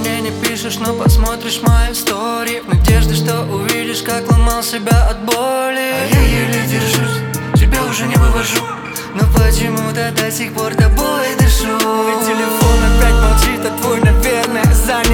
мне не пишешь, но посмотришь мою стори в надежде, что увидишь, как ломал себя от боли. А я еле держусь, тебя уже не вывожу, но почему-то до сих пор тобой дышу. Ведь телефон опять молчит, а твой, наверное, занят.